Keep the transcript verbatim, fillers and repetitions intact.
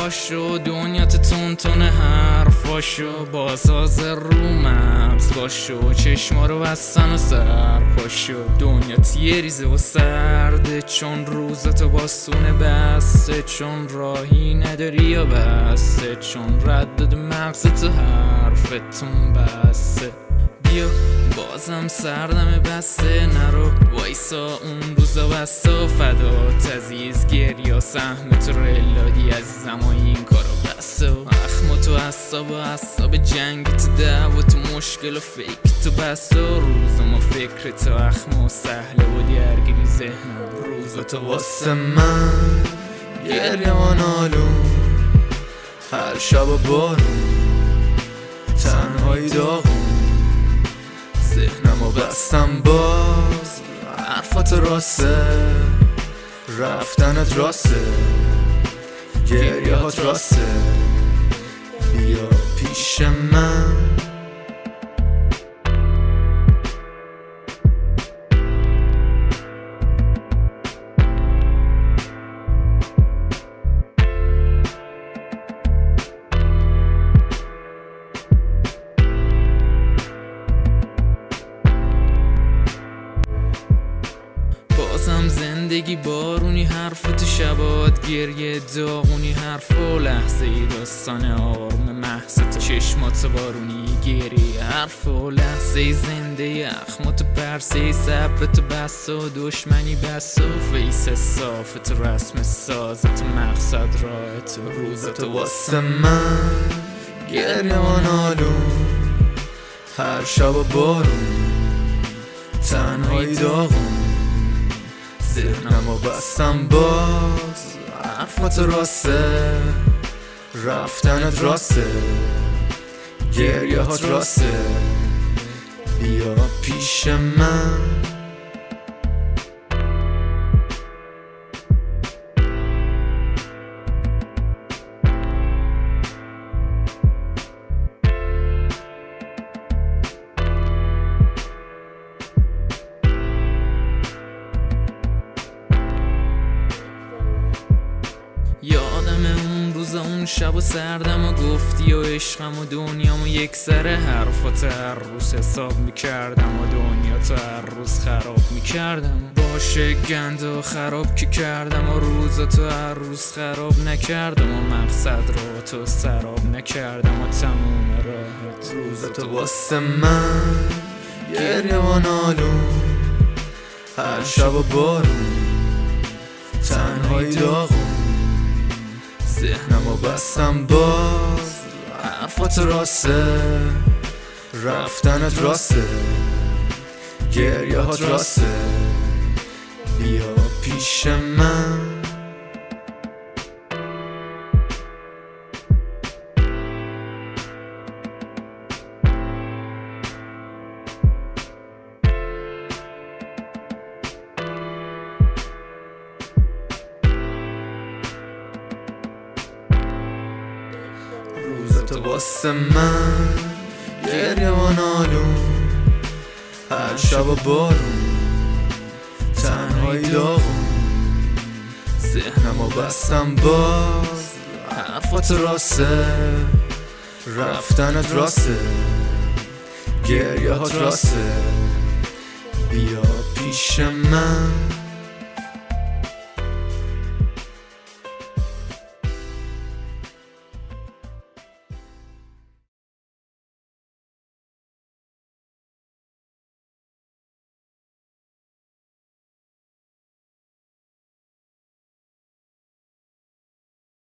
پاشو، دنیات تون تون حرفاشو، بازاز رو مبز باشو، چشما رو بستن و سر پاشو. دنیات یه ریزه و سرده، چون روزاتو باسونه بسته، چون راهی نداری یا بسته، چون رد داده مغزتو حرفتون بسته. بیا بازم سردم بسته، نرو وایسا اون روزا بسته و فدات عزیز، گریا سهم تو رلادی عزیزم و این کارو بسته. و اخم تو حساب و حساب جنگ تو دعوا تو مشکل و فکر تو بسته، و روزم و فکر تو اخم و سهله و درگیری ذهنم. روزا تو واسه من گریه و نالون، هر شب و بارون، تنهایی داغون، ذهنمو بستم باز. حرفات راسته، رفتنت راسته، گریه هات راسته. بیا پیش من بازم زندگی بارونی، حرف تو شبات گریه داغونی، حرف و لحظه ای داستان آروم محض تو چشمات بارونی گریه، حرف و لحظه ای زنده اخمات پرسه، صبرت بس و دشمنی بس و فیس صافت، رسم سازت، مقصد راهت، روزت واسه من گریه و نالون، هر شب و بارون، تنهایی داغون، ذهنمو بستم باز. حرفات راسته، رفتنت راسته، گریه هات راسته. بیا پیش من یادم اون روز اون شب و سردم و گفتی و عشقم و دنیام و یک سره، حرفات هر روز حساب میکردم و دنیا تو هر روز خراب میکردم. باشه گند و خراب که کردم و روزا تو هر روز خراب نکردم و مقصد رو تو سراب نکردم و تموم راحت. روزا تو واسه من گریه و نالون، هر شب و بارون، تنهایی داغون، ذهنمو بستم باز. حرفات راسته، رفتنت راسته، گریه هات راسته. بیا پیش من روزاتو واسه من گریه و نالون، هر شب و بارون، تنهایی داغون، ذهنمو بستم باز. حرفات راسته، رفتنت راسته، گریه هات راسته. بیا پیش من